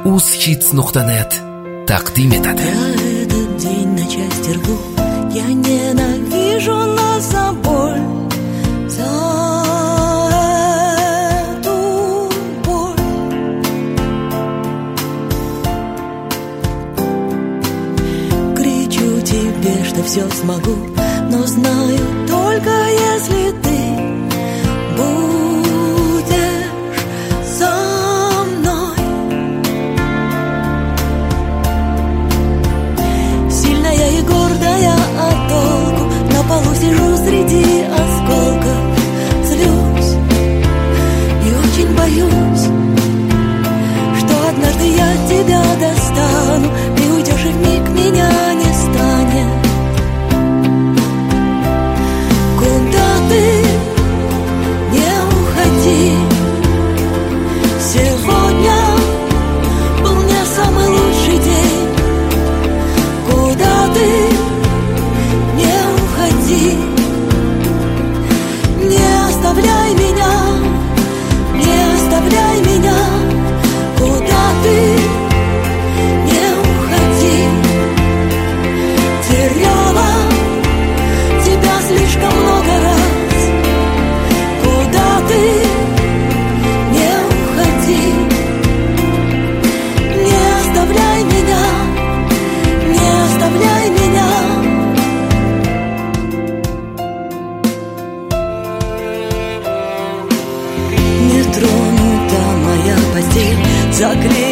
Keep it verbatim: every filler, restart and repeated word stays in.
ushits nuqta net taqdim etadi. Я этот день на части рву, я ненавижу нас за боль, за эту боль. Кричу тебе, что все смогу, но знаю только если ты будешь со мной. Сильная и гордая от толку, на полу сижу среди осколков, злюсь и очень боюсь, что однажды я тебя достану, ты уйдешь и вмиг меня не станет. Куда ты? Не уходи. Сегодня был не самый лучший день. Куда ты? Не уходи. Не оставляй меня, не оставляй меня. Куда ты? Не уходи. Теряла тебя слишком много раз. Куда ты? Не уходи. Не оставляй меня, не оставляй меня. Не тронута моя постель, заклеена